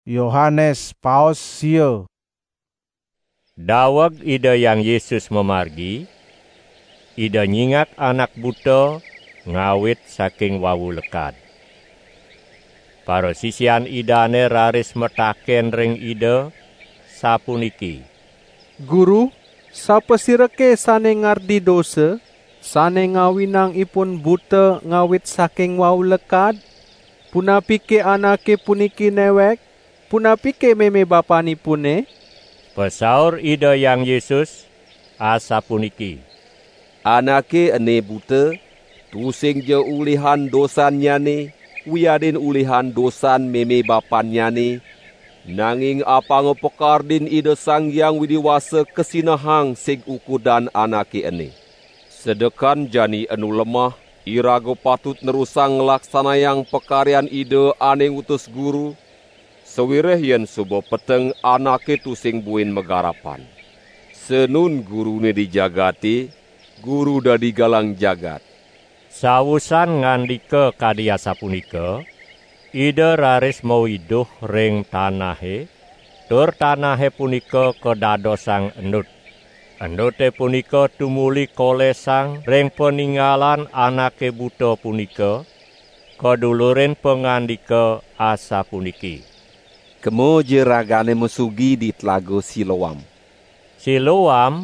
Yohanes paos sieu. Daweg ida yang Yesus memargi, ida nyingat anak buta ngawit saking wawu lekad. Para sisian idane raris metaken ring ida sapuniki. Guru, sapa sireke sane ngardi dosa, sane ngawinang ipun buta ngawit saking wawu lekad? Punapike anake puniki newek? Punapike meme bapanipune? Pesaur ida yang Yesus asapuniki. Anake ene buta, tusing je ulihan dosannyane, wiadin ulihan dosan meme bapannyane, nanging apa ngepekardin ida Sang Hyang Widiwasa kesinahang sing ukudan anake ene. Sedekan jani anu lemah, irago patut nerusang ngelaksanayang pekarian ide ane utus guru, sewireh yen subo peteng anake tusing buin megarapan. Senun gurune dijagati, guru dadi galang jagat. Sawusan ngandika kadya sapunika, ide raris mawiduh ring tanahe, tur tanahe punika kedadosang endut. Endute punika tumuli kolesang ring peninggalan anake buta punika, kedulurin pengandika asa puniki. Kemo je ragane mesugi di tlaga Siloam. Siloam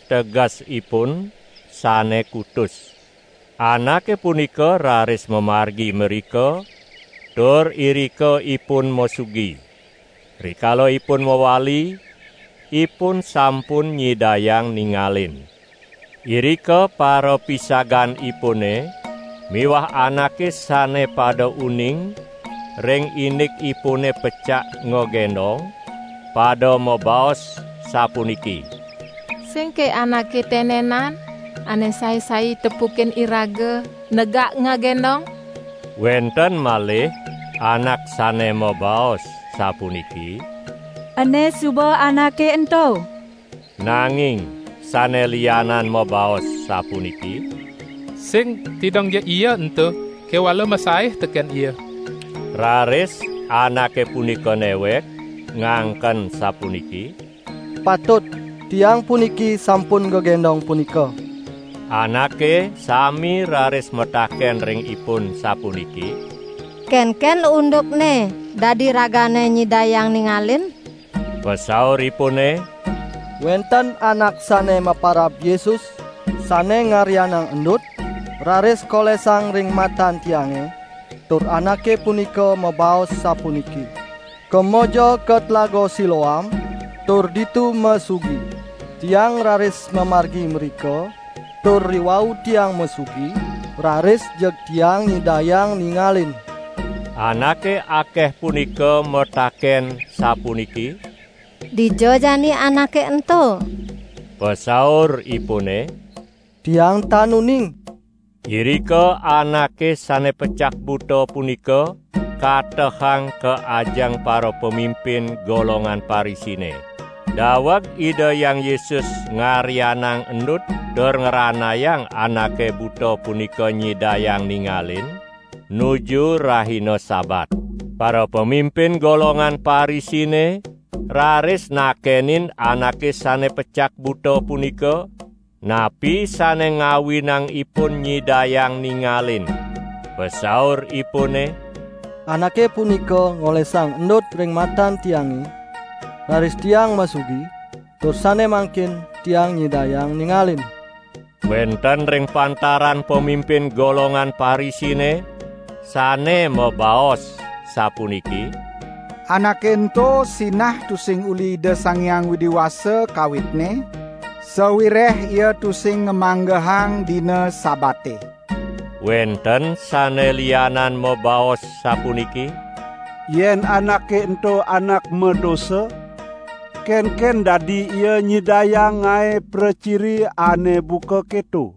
tegasipun sane kutus. Anake punika raris memargi merika, tur irika ipun mesugi. Rikala ipun mewali, ipun sampun nyidayang ningalin. Irika para pisagan ipune, miwah anake sane pada uning, ring inik ipune pecak ngogendong, pada mobaos sapuniki. Sengke anake tenenan, ane sai tepukin iraga, negak ngagendong. Wenten malih anak sane mobaos sapuniki. Ane suba anake ento. Nanging sane lianan mobaos sapuniki. Sing tidong je iya ento, kewala masaih teken iya. Raris anake punika newek ngangken sapuniki. Patut tiang puniki sampun gegendong punika. Anake sami raris metaken ring ipun sapuniki. Ken undukne dadi ragane nyidayang ningalin. Pesauripune, wenten anak sane maparab Yesus, sane ngaryanang endut, raris kolesang ring matan tiange, tur anake punika mabaos sapuniki. Kemojo ke tlaga Siloam, tur ditu mesugi. Tiang raris memargi merika, tur riwau tiang mesugi, raris jeg tiang nyidayang ningalin. Anake akeh punika metaken sapuniki. Dijojani anake ento. Pesaur ipune, tiang tanuning. Irika anake sane pecak buta punika katehang ke ajang para pemimpin golongan Parisine. Daweg ida yang Yesus ngaryanang endut dur ngeranayang anake buta punika nyidayang ningalin nuju rahina Sabat. Para pemimpin golongan Parisine raris nakenin anake sane pecak buta punika, napi sane ngawinang ipun nyidayang ningalin. Pesaur ipune, anake punika ngolesang endut ring matan tiangi, raris tiang masugi, tur sane mangkin tiang nyidayang ningalin. Wenten ring pantaran pemimpin golongan Parisine, sane mebaos sapuniki. Anake ento sinah tusing uli ide Sang Hyang Widiwasa kawitne, sewireh ia tusing ngemanggehang dina sabate. Wenten sane lianan mebaos sapuniki. Yen anake ento anak medosa, ken dadi ia nyidayang ngae preciri ane buka ketu.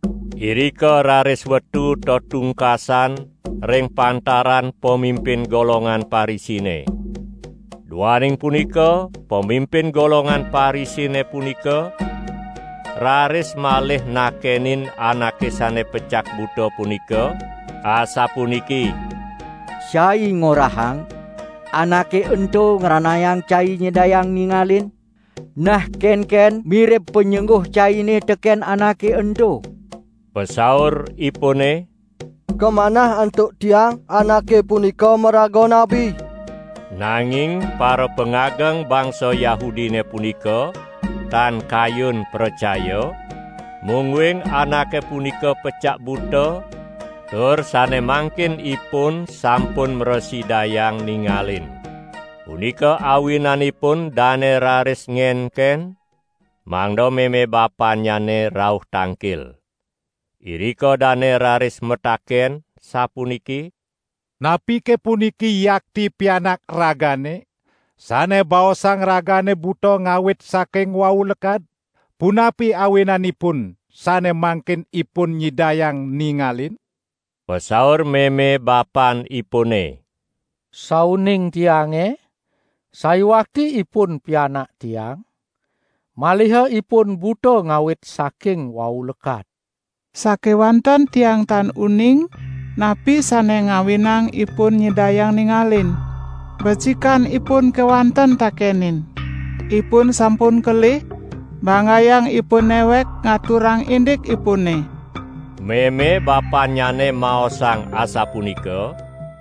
Irika raris wetu totungkasan ring pantaran pemimpin golongan Parisine. Duaning punika, pemimpin golongan Parisine punika raris malih nakenin anake sane pecak buta punika, asapuniki. Syai ngorahang, anake ento ngeranayang cai nyedayang ningalin? Nah ken-ken mirip penyengguh cai ini teken anake ento. Pesaur ipune, kemana antuk tiang anake punika merago nabi? Nanging para pengageng bangsa Yahudine punika tan kayun percaya mungwing anake punika pecak buta tur sane mangkin ipun sampun mresidayang ningalin. Punika awinanipun dane raris ngenken mangdo meme bapanyane rauh tangkil. Irika dane raris metaken sapuniki, napi ke puniki yakti pianak ragane, sane baosang ragane buto ngawit saking wau lekad, punapi awinanipun sane mangkin ipun nyidayang ningalin? Pesaur meme bapan ipune, sauning tiange, sayuwakti ipun pianak tiang, maliha ipun buto ngawit saking wau lekad. Sakewanten tiang tan uning, napi sane ngawinang ipun nyidayang ningalin. Becikan ipun kewanten takenin. Ipun sampun kelih, bangayang ipun newek ngaturang indik ipune. Meme bapanyane maosang asapunika,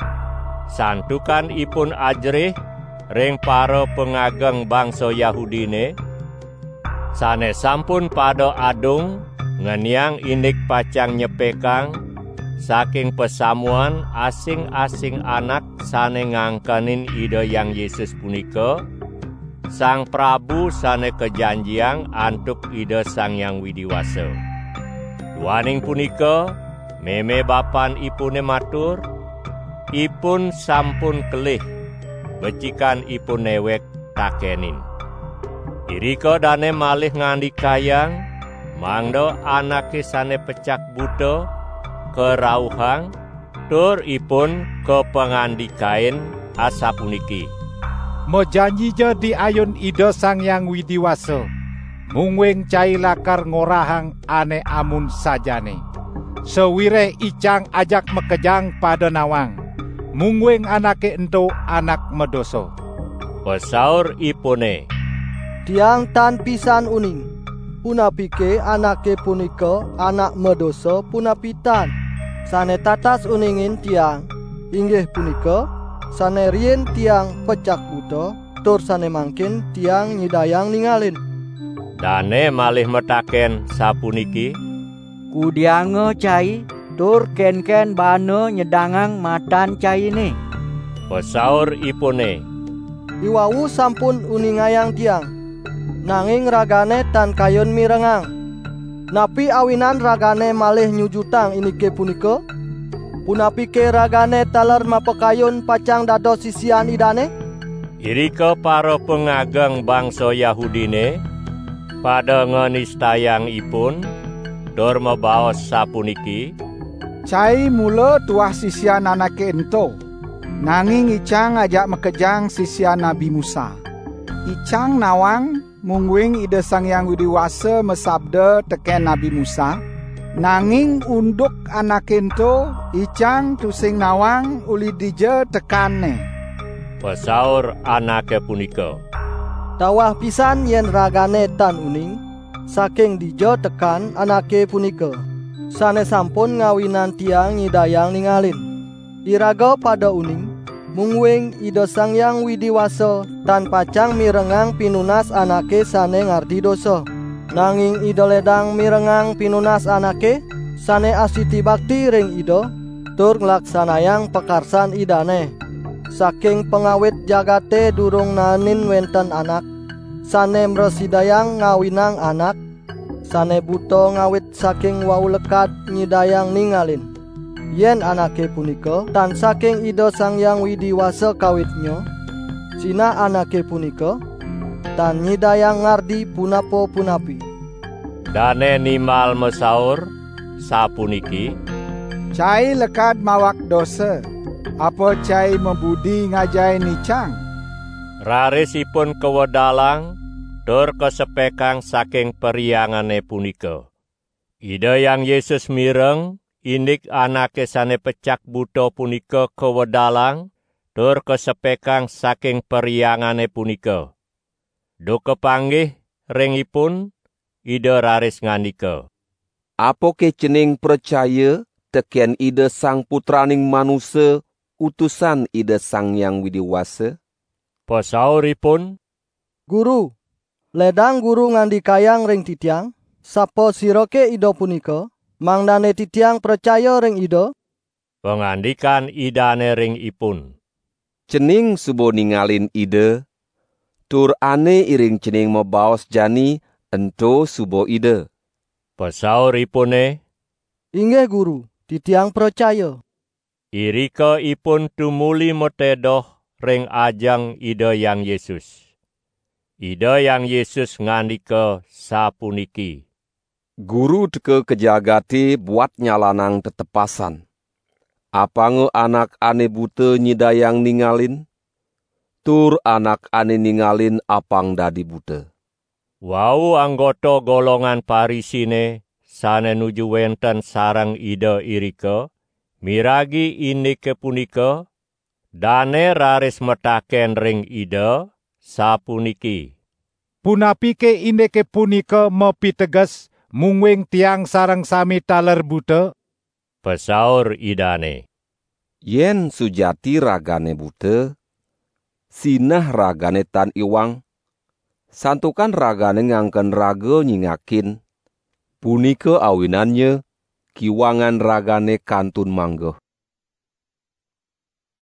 santukan ipun ajrih ring para pengageng bangsa Yahudine, sane sampun pada adung ngeniang indik pacang nyepekang saking pesamuan asing-asing anak sane ngangkanin ide yang Yesus punika, Sang Prabu sane kejanjiang antuk ide Sang Yang Widiwasa. Duaning punika, meme bapan ipune matur, ipun sampun kelih, becikan ipun newek takenin. Irika dane malih ngandikayang, mangdo anake sane pecak buta kerauhang tur ipun kepangandikain asapuniki. Mo janji je di ayun ide Sang Yang Widiwasa, mungwing cai lakar ngorahang ane amun sajane. Sewire icang ajak mekejang pada nawang, mungwing anake ento anak medoso. Pesaur ipune, tiang tan pisan uning, punapike anake punika anak medoso punapitan. Sane tatas uningin tiang, inggih punika sane rien tiang pecak buta, tur sane mangkin tiang nyidayang ningalin. Dane malih metaken sapuniki, kudiange cai, tur ken-ken bane nyedangang matan cai ini. Pesaur ipune, iwau sampun uningayang tiang, nanging ragane tan kayun mirengang. Napi awinan ragane malih nyujutang inike punika? Punapike ragane taler mapekayun pacang dados sisian idane? Irika para pengageng bangsa Yahudine pada ngenistayang ipun dor mebaos sapuniki, cai mula tuah sisian anake ento, nanging icang ajak mekejang sisian Nabi Musa. Icang nawang mungwing ide Sang Yang Widiwasa mesabda teken Nabi Musa, nanging unduk anak ento icang tusing nawang uli dije tekane. Pesaur anake punika, tawah pisan yen ragane tan uning, saking dije tekan anake punika, sane sampun ngawinan tiang nyidayang ningalin. Iraga pada uning, mungwing ide Sang Yang Widiwasa tan pacang mirengang pinunas anake sane ngardi dosa. Nanging ide ledang mirengang pinunas anake sane asiti bakti ring ide, tur nglaksanayang pekarsan idane. Saking pengawit jagate durung nanin wenten anak, sane mresidayang ngawinang anak, sane buto ngawit saking wau lekad nyidayang ningalin. Yen anake punika tan saking ide Sang Yang Widiwasa kawitnya, sina anake punika tan nyidayang ngardi punapo punapi. Dane nimal mesaur sapuniki, cai lekad mawak dosa, apa cai membudi ngajai nicang? Rarisipun kewedalang tur kesepekang saking periangane punika. Ide Yang Yesus mireng indik anake sane pecak buta punika kewedalang tur kesepekang saking periangane punika. Do kepanggih ringipun Ida raris ngandika, Apoke cening percaya teken Ida Sang Putraning Manusa utusan Ida Sang Yang Widiwasa? Pasauripun, Guru, ledang guru ngandikayang ring titiang, sapa siroke Ida punika, mangdane titiang percaya ring Ida? Pengandikan idane ring ipun, Cening subo ningalin Ida, tur ane iring cening mabaos jani ento subo Ida. Pasauripune, Inggih guru, titiang percaya. irika ipun tumuli metedoh ring ajang Ida Yang Yesus. Ida Yang Yesus ngandika sapuniki, Guru teke kejagati buat nyalanang tetepasan. Apange anak ane buta nyidayang ningalin? Tur anak ane ningalin apang dadi buta. Wau anggota golongan Parisine sane nuju wenten sareng Ida irika, miragi indike punika, dane raris metaken ring Ida sapuniki. Punapike indike punika mepiteges mungwing tiang sareng sami taler buta? Pesaur idane, Yen sujati ragane buta, sinah ragane tan iwang, santukan ragane ngangken raga nyingakin, punika awinannya kiwangan ragane kantun manggeh.